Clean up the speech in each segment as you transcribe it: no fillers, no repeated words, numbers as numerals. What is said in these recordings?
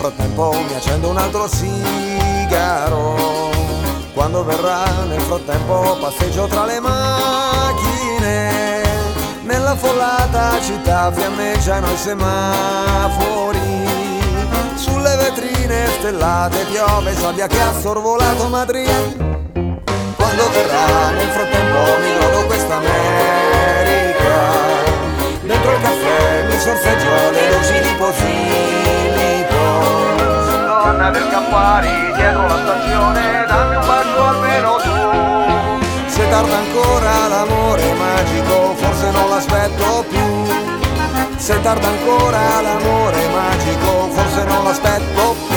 frattempo mi accendo un altro sigaro. Quando verrà, nel frattempo passeggio tra le macchine. Nella follata città fiammeggiano i semafori. Sulle vetrine stellate piove sabbia che ha sorvolato Madrid. Quando verrà, nel frattempo mi godo questa America. Dentro il caffè mi sorseggio le luci di Posillipo. Donna del Campari, dietro la stazione, dammi un bacio almeno tu. Se tarda ancora l'amore magico, forse non l'aspetto più. Se tarda ancora l'amore magico, forse non l'aspetto più.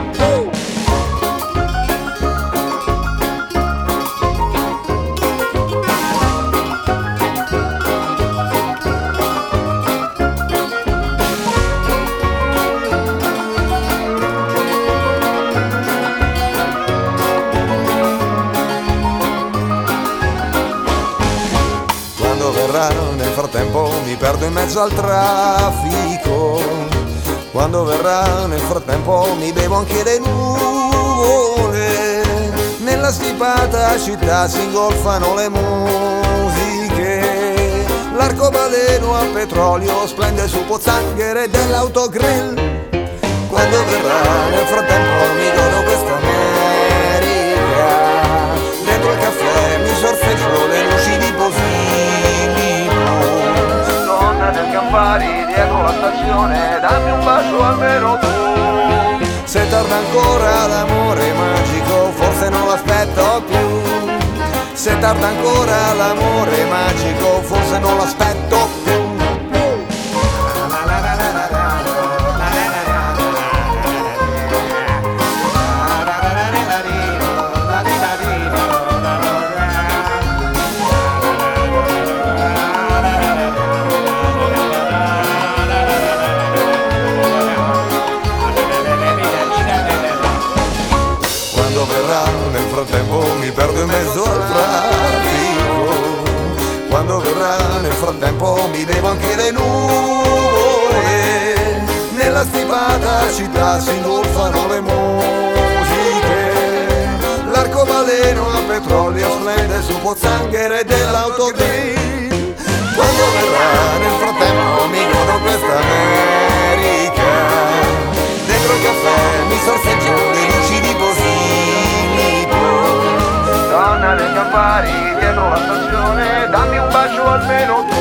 Nel frattempo mi perdo in mezzo al traffico. Quando verrà, nel frattempo mi bevo anche le nuvole. Nella stipata città si ingolfano le musiche. L'arcobaleno a petrolio splende su pozzanghere dell'autogrill. Quando verrà, nel frattempo mi godo questa America. Dentro il caffè mi sorseggio le luci di del Campari, dietro la stazione, dammi un bacio almeno tu. Se tarda ancora l'amore magico, forse non l'aspetto più. Se tarda ancora l'amore magico, forse non l'aspetto più. Nel frattempo mi perdo in mezzo al traffico. Quando verrà, nel frattempo mi bevo anche le nuvole. Nella stipata città si ingolfano le musiche. L'arcobaleno a petrolio splende su pozzanghere dell'autogrill. Quando verrà, nel frattempo mi godo questa America. Dentro il caffè mi sorseggio le luci di Posillipo. Donna del Campari, dietro la stazione, dammi un bacio almeno tu.